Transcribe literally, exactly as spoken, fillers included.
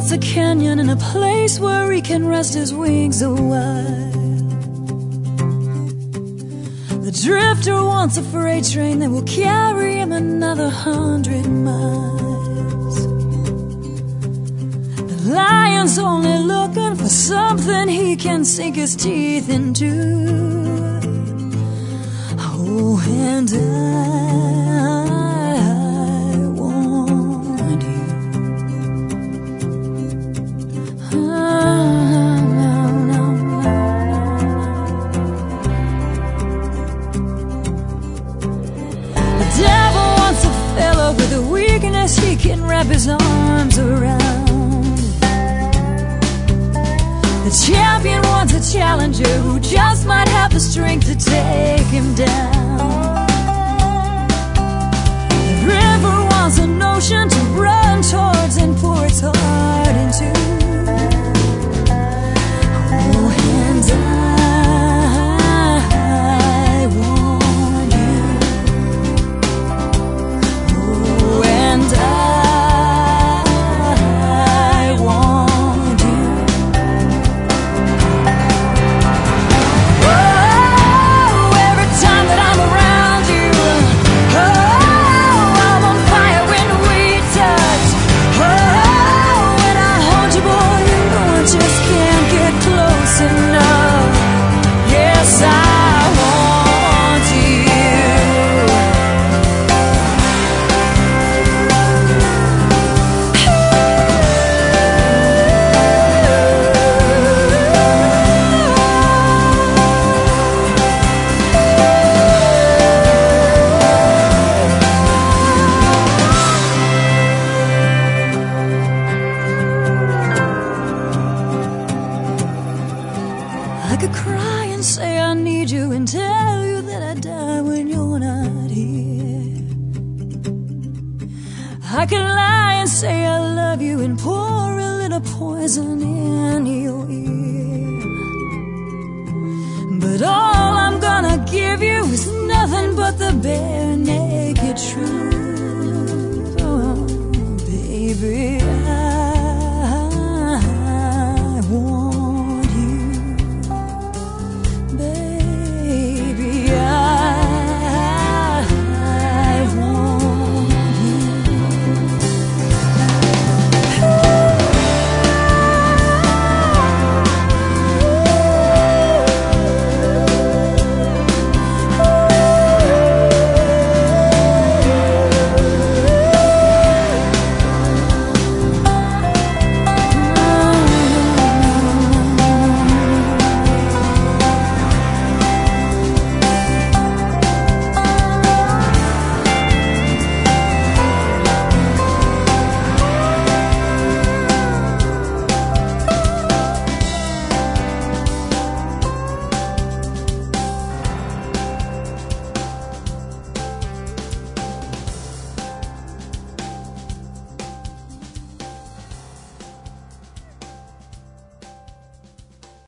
wants a canyon and a place where he can rest his wings a while. The drifter wants a freight train that will carry him another hundred miles. The lion's only looking for something he can sink his teeth into. Oh, and I want you. Oh, no, no, no, no. The devil wants a fellow with a weakness he can wrap his arms around. The champion wants a challenger who just might have the strength to take him down. The river wants an ocean to run towards and pour its heart into. Oh, and I want you. Oh, and I want you. Oh, every time that I'm around you, oh, I'm on fire when we touch. Oh, when I hold you, boy, you know I just can't get close enough. Yes, I want you. I could cry and say I need you and tell you that I die when you're not here. I could lie and say I love you and pour a little poison in your ear. But all I'm gonna give you is nothing but the bare naked truth.